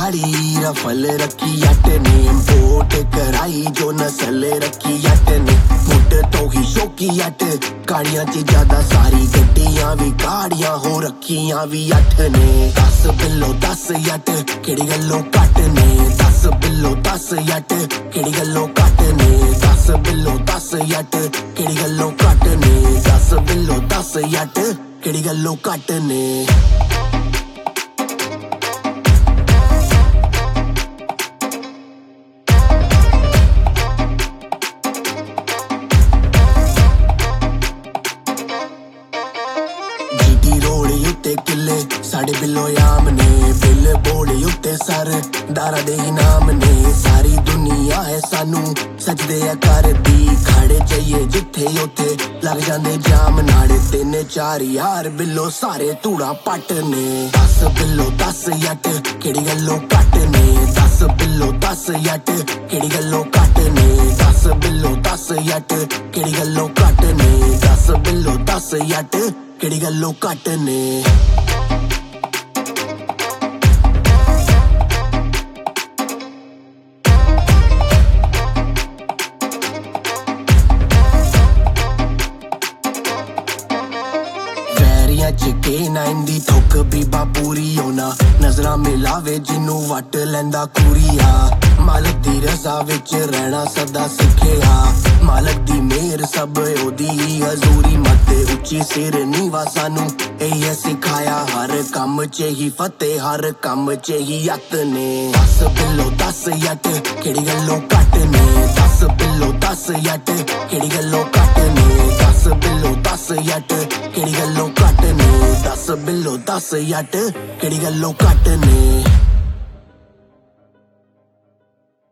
गाड़ी रफल रखी जट ने इंपोर्ट कराई जो नस्ल रखी जट ने मुट तो ही शौकी जट गाड़ियां च ज्यादा सारी गड्डियां भी गाड़ियां हो रखियां भी अठ ने 10 बिलो 10 जट केड़ी गल्लों घट ने 10 बिलो 10 जट केड़ी गल्लों घट ने 10 बिलो 10 जट केड़ी गल्लों घट ने 10 बिलो 10 जट केड़ी गल्लों घट ने किले साढ़े बिलो याम ने बिल बोले उत्ते सर दारा दे इनाम ने सारी दुनिया है सानू सजदे कर दी खड़े चाहिए जिथे उथे लग जांदे जाम नाड़े 3-4 यार बिलो सारे धूड़ा पट ने 10 बिलो 10 जट केड़ी गल्लों घट ने 10 बिलो 10 जट केड़ी गल्लों घट ने 10 बिलो 10 जट केड़ी गल्लों घट ने 10 बिलो 10 जट केड़ी गल्लों घट ने के नाइन दी थुक बीबा पूरी होना नजरा मिलावे जिन्नू वट लैंदा कुड़िया मालक दी रज़ा विच रहना सदा सिखिया मालक दी मेहर सब ओदी हजूरी मत उच्ची सिर नीवा सानू एही सिखाया हर कम च ही फतेह हर कम च ही यत ने 10 बिलो 10 जट केड़ी गल्लों घट ने 10 बिलो 10 जट केड़ी गल्लों घट ने 10 बिलो 10 जट केड़ी गल्लों घट ने 10 बिलो 10 जट केड़ी गल्लों घट ने